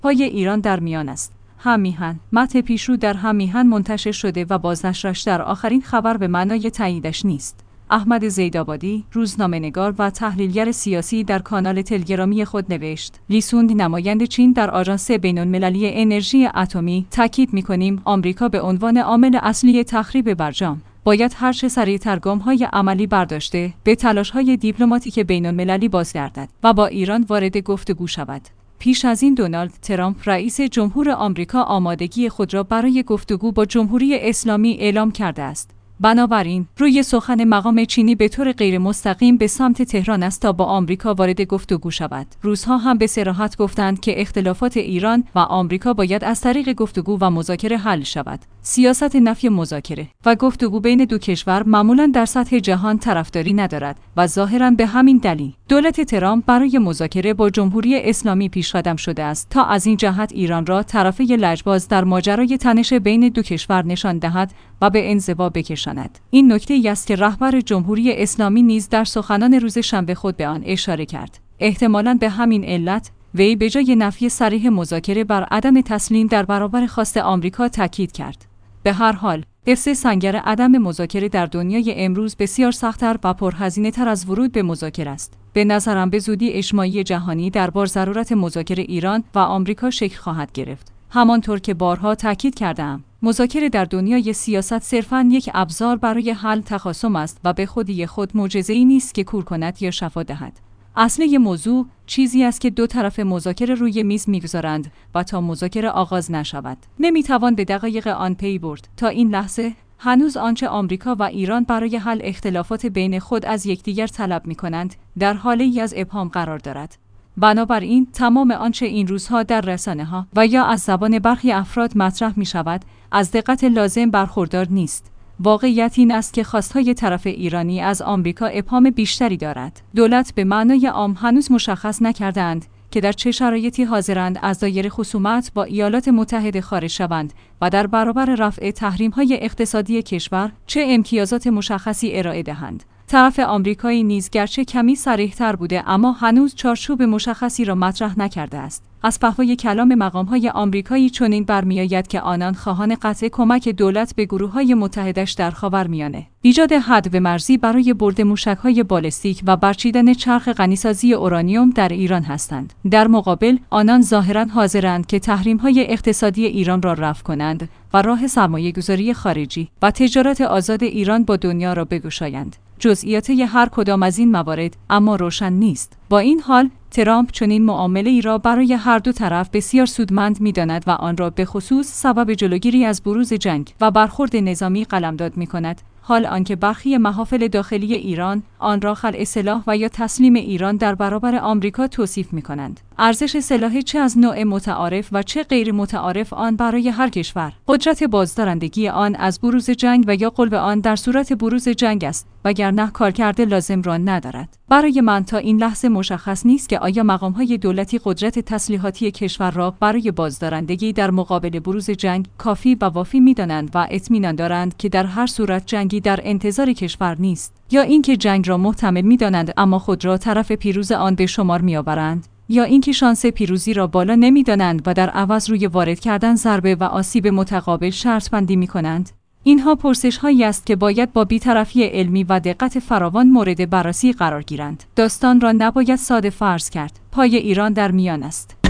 پای ایران در میان است. هم میهن. متن پیشرو در هم میهن منتشر شده و بازنشرش در آخرین خبر به معنای تاییدش نیست. احمد زیدآبادی، روزنامه‌نگار و تحلیلگر سیاسی در کانال تلگرامی خود نوشت: لیسوند نماینده چین در آژانس بین‌المللی انرژی اتمی تاکید می‌کنیم آمریکا به عنوان عامل اصلی تخریب برجام باید هر چه سریعتر گام‌های عملی برداشته به تلاش‌های دیپلماتیک بین‌المللی بازگردد و با ایران وارد گفتگو شود. پیش از این دونالد ترامپ رئیس جمهور آمریکا آمادگی خود را برای گفتگو با جمهوری اسلامی اعلام کرده است. بنابراین روی سخن مقام چینی به طور غیر مستقیم به سمت تهران است تا با آمریکا وارد گفتگو شود. روزها هم به صراحت گفتند که اختلافات ایران و آمریکا باید از طریق گفتگو و مذاکره حل شود. سیاست نفی مذاکره و گفتگو بین دو کشور معمولاً در سطح جهان طرفداری ندارد و ظاهراً به همین دلیل دولت ترامپ برای مذاکره با جمهوری اسلامی پیشقدم شده است تا از این جهت ایران را طرفه لجباز در ماجرای تنش بین دو کشور نشان دهد و به انزوا بکشاند. این نکته‌ای است که رهبر جمهوری اسلامی نیز در سخنان روز شنبه خود به آن اشاره کرد. احتمالاً به همین علت وی به جای نفی صریح مذاکره بر عدم تسلیم در برابر خواست آمریکا تاکید کرد. به هر حال، قصه سنگر عدم مذاکره در دنیای امروز بسیار سخت‌تر و پرهزینه‌تر از ورود به مذاکره است. به نظرم به زودی اجماعی جهانی درباره ضرورت مذاکره ایران و آمریکا شکل خواهد گرفت. همانطور که بارها تاکید کردم، مذاکره در دنیای سیاست صرفاً یک ابزار برای حل تخاصم است و به خودی خود معجزه‌ای نیست که کور کند یا شفا دهد. اصل موضوع چیزی است که دو طرف مذاکره روی میز می‌گذارند و تا مذاکره آغاز نشود نمی‌توان به دقایق آن پی برد. تا این لحظه هنوز آنچه آمریکا و ایران برای حل اختلافات بین خود از یکدیگر طلب می‌کنند در حاله‌ای از ابهام قرار دارد. بنابراین تمام آنچه این روزها در رسانه‌ها و یا از زبان برخی افراد مطرح می‌شود از دقت لازم برخوردار نیست. واقعیت این است که خواستهای طرف ایرانی از آمریکا ابهام بیشتری دارد. دولت به معنای عام هنوز مشخص نکردند که در چه شرایطی حاضرند از دایره خصومت با ایالات متحده خارج شوند و در برابر رفع تحریم‌های اقتصادی کشور چه امتیازات مشخصی ارائه دهند. طرف آمریکایی نیز گرچه کمی صریح‌تر بوده اما هنوز چارچوب مشخصی را مطرح نکرده است. از پهپای کلام مقام‌های آمریکایی چنین برمی‌آید که آنان خواهان قطع کمک دولت به گروه‌های متحدش در خاورمیانه، ایجاد حد و مرزی برای برد موشک‌های بالستیک و برچیدن چرخ غنیسازی اورانیوم در ایران هستند. در مقابل آنان ظاهراً حاضرند که تحریم‌های اقتصادی ایران را رفع کنند و راه سرمایه‌گذاری خارجی و تجارت آزاد ایران با دنیا را بگشایند. جزئیات هر کدام از این موارد اما روشن نیست. با این حال ترامپ چنین معامله‌ای را برای هر دو طرف بسیار سودمند می‌داند و آن را به خصوص سبب جلوگیری از بروز جنگ و برخورد نظامی قلمداد می‌کند. حال آنکه برخی محافل داخلی ایران آن را خلع سلاح و یا تسلیم ایران در برابر آمریکا توصیف می‌کنند. ارزش سلاح چه از نوع متعارف و چه غیر متعارف آن برای هر کشور، قدرت بازدارندگی آن از بروز جنگ و یا غلب آن در صورت بروز جنگ است، وگرنه کارکرد لازم را ندارد. برای من تا این لحظه مشخص نیست که آیا مقام‌های دولتی قدرت تسلیحاتی کشور را برای بازدارندگی در مقابل بروز جنگ کافی و وافی می‌دانند و اطمینان دارند که در هر صورت جنگی در انتظار کشور نیست، یا اینکه جنگ را محتمل می‌دانند اما خود را طرف پیروز آن به شمار می‌آورند، یا اینکه شانس پیروزی را بالا نمی‌دانند و در عوض روی وارد کردن ضربه و آسیب متقابل شرط بندی می‌کنند. اینها پرسش‌هایی است که باید با بی‌طرفی علمی و دقت فراوان مورد بررسی قرار گیرند. داستان را نباید ساده فرض کرد. پای ایران در میان است.